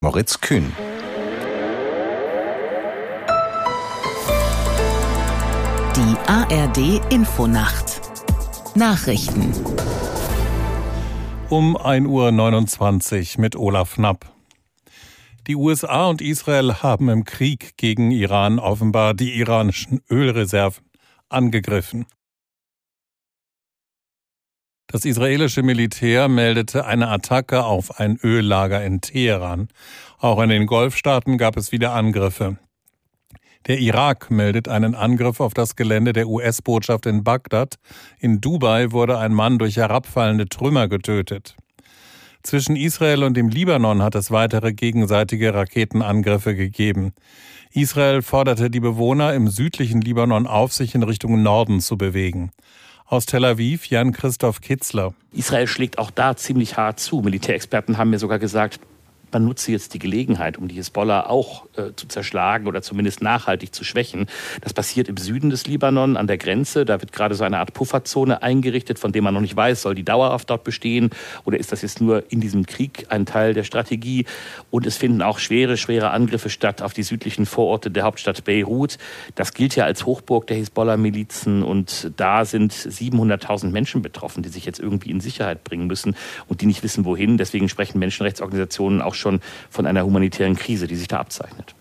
Moritz Kühn. Die ARD-Infonacht. Nachrichten. Um 1:29 Uhr mit Olaf Knapp. Die USA und Israel haben im Krieg gegen Iran offenbar die iranischen Ölreserven angegriffen. Das israelische Militär meldete eine Attacke auf ein Öllager in Teheran. Auch in den Golfstaaten gab es wieder Angriffe. Der Irak meldet einen Angriff auf das Gelände der US-Botschaft in Bagdad. In Dubai wurde ein Mann durch herabfallende Trümmer getötet. Zwischen Israel und dem Libanon hat es weitere gegenseitige Raketenangriffe gegeben. Israel forderte die Bewohner im südlichen Libanon auf, sich in Richtung Norden zu bewegen. Aus Tel Aviv, Jan-Christoph Kitzler. Israel schlägt auch da ziemlich hart zu. Militärexperten haben mir sogar gesagt, man nutze jetzt die Gelegenheit, um die Hisbollah auch zu zerschlagen oder zumindest nachhaltig zu schwächen. Das passiert im Süden des Libanon an der Grenze. Da wird gerade so eine Art Pufferzone eingerichtet, von der man noch nicht weiß, soll die dauerhaft dort bestehen oder ist das jetzt nur in diesem Krieg ein Teil der Strategie? Und es finden auch schwere Angriffe statt auf die südlichen Vororte der Hauptstadt Beirut. Das gilt ja als Hochburg der Hisbollah-Milizen und da sind 700.000 Menschen betroffen, die sich jetzt irgendwie in Sicherheit bringen müssen und die nicht wissen, wohin. Deswegen sprechen Menschenrechtsorganisationen auch schon von einer humanitären Krise, die sich da abzeichnet.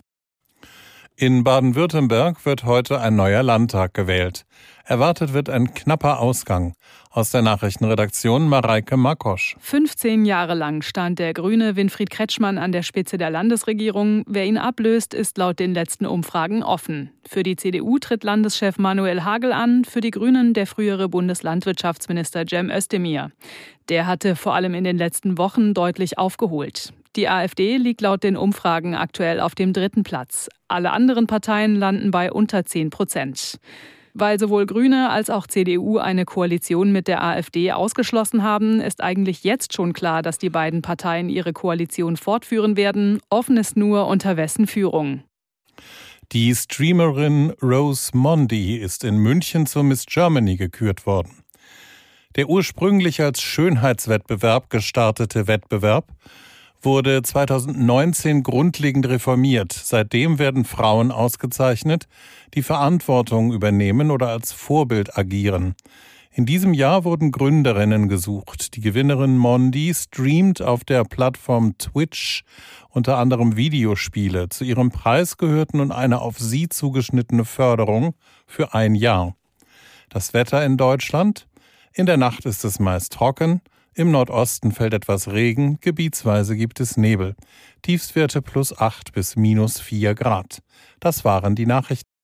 In Baden-Württemberg wird heute ein neuer Landtag gewählt. Erwartet wird ein knapper Ausgang. Aus der Nachrichtenredaktion Mareike Makosch. 15 Jahre lang stand der Grüne Winfried Kretschmann an der Spitze der Landesregierung. Wer ihn ablöst, ist laut den letzten Umfragen offen. Für die CDU tritt Landeschef Manuel Hagel an, für die Grünen der frühere Bundeslandwirtschaftsminister Cem Özdemir. Der hatte vor allem in den letzten Wochen deutlich aufgeholt. Die AfD liegt laut den Umfragen aktuell auf dem 3. Platz. Alle anderen Parteien landen bei unter 10%. Weil sowohl Grüne als auch CDU eine Koalition mit der AfD ausgeschlossen haben, ist eigentlich jetzt schon klar, dass die beiden Parteien ihre Koalition fortführen werden. Offen ist nur, unter wessen Führung. Die Streamerin Rose Mondi ist in München zur Miss Germany gekürt worden. Der ursprünglich als Schönheitswettbewerb gestartete Wettbewerb wurde 2019 grundlegend reformiert. Seitdem werden Frauen ausgezeichnet, die Verantwortung übernehmen oder als Vorbild agieren. In diesem Jahr wurden Gründerinnen gesucht. Die Gewinnerin Mondi streamt auf der Plattform Twitch unter anderem Videospiele. Zu ihrem Preis gehört nun eine auf sie zugeschnittene Förderung für ein Jahr. Das Wetter in Deutschland? In der Nacht ist es meist trocken. Im Nordosten fällt etwas Regen, gebietsweise gibt es Nebel. Tiefstwerte +8 bis -4 Grad. Das waren die Nachrichten.